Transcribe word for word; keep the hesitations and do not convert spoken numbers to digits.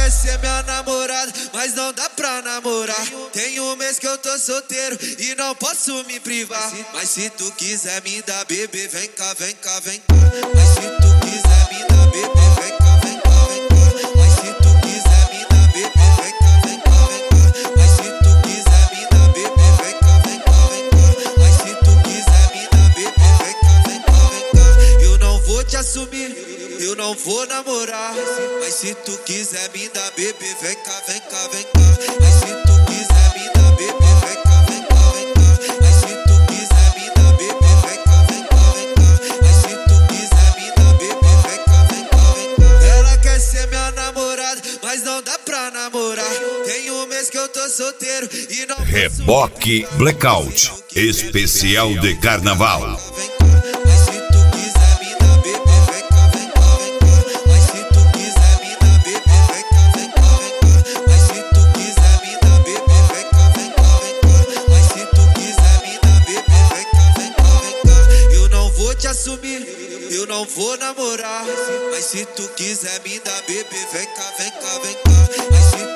quer ser minha namorada, mas não dá pra namorar. Tem um mês que eu tô solteiro e não posso me privar. Mas se tu quiser me dar bebê, vem cá, vem cá, vem cá. Mas se tu quiser me dar bebê, vem cá, vem cá, vem cá. Mas se tu quiser me dar bebê, vem cá, vem cá, vem cá. Mas se tu quiser me dar bebê, vem cá, vem cá, vem cá. Mas se tu quiser me dar bebê, vem cá, vem cá, vem cá. Eu não vou te assumir, eu não vou namorar. Mas se tu quiser me dar bebê, vem cá, vem cá, vem cá. Mas se tu quiser me dar bebê, vem cá, vem cá, vem cá. Mas se tu quiser me dar bebê, vem cá, vem cá, vem cá. Mas se tu quiser me dar bebê, vem cá, vem cá, vem cá. Ela quer ser minha namorada, mas não dá pra namorar. Tem um mês que eu tô solteiro e não posso... Reboque Blackout, especial de carnaval. Eu não vou namorar, mas se tu quiser me dar bebê, vem cá, vem cá, vem cá. Mas se